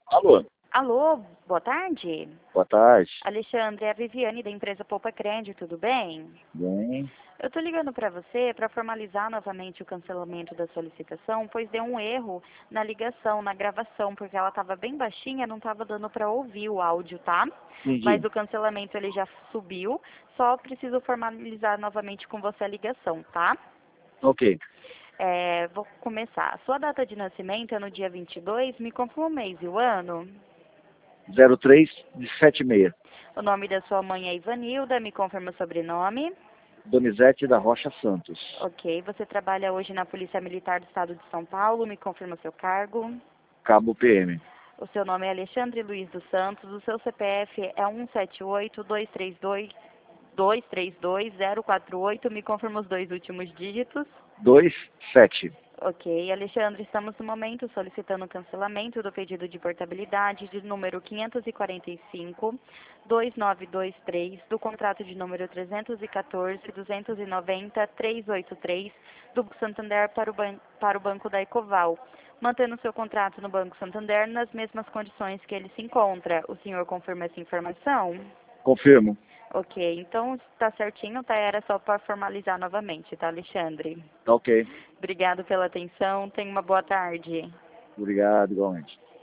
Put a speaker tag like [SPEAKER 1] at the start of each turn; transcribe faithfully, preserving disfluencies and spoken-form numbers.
[SPEAKER 1] Alô,
[SPEAKER 2] Alô, boa tarde.
[SPEAKER 1] boa tarde.
[SPEAKER 2] Alexandre, é a Viviane da empresa Poupa Crédito, tudo bem?
[SPEAKER 1] Bem,
[SPEAKER 2] Eu tô ligando para você para formalizar novamente o cancelamento da solicitação, pois deu um erro na ligação, na gravação, porque ela estava bem baixinha, não estava dando para ouvir o áudio, tá? Mas
[SPEAKER 1] entendi.
[SPEAKER 2] o cancelamento ele já subiu, só preciso formalizar novamente com você a ligação, tá?
[SPEAKER 1] Ok.
[SPEAKER 2] É, vou começar. A sua data de nascimento é no dia vinte e dois, me confirma o mês e o ano?
[SPEAKER 1] zero três de sete seis.
[SPEAKER 2] O nome da sua mãe é Ivanilda, me confirma o sobrenome.
[SPEAKER 1] Donizete da Rocha Santos.
[SPEAKER 2] Ok, você trabalha hoje na Polícia Militar do Estado de São Paulo, me confirma o seu cargo.
[SPEAKER 1] Cabo P M.
[SPEAKER 2] O seu nome é Alexandre Luiz dos Santos, o seu C P F é um sete oito, dois três dois, dois três dois, zero quatro oito, me confirma os dois últimos dígitos.
[SPEAKER 1] dois sete.
[SPEAKER 2] Ok, Alexandre, estamos no momento solicitando o cancelamento do pedido de portabilidade de número quinhentos e quarenta e cinco, dois nove dois três, do contrato de número trezentos e quatorze, duzentos e noventa, trezentos e oitenta e três, do Banco Santander para o, ban para o Banco da Ecoval, mantendo seu contrato no Banco Santander nas mesmas condições que ele se encontra. O senhor confirma essa informação?
[SPEAKER 1] Confirmo.
[SPEAKER 2] Ok, então está certinho, tá? Era só para formalizar novamente, tá, Alexandre?
[SPEAKER 1] Tá ok.
[SPEAKER 2] Obrigado pela atenção. Tenha uma boa tarde.
[SPEAKER 1] Obrigado, igualmente.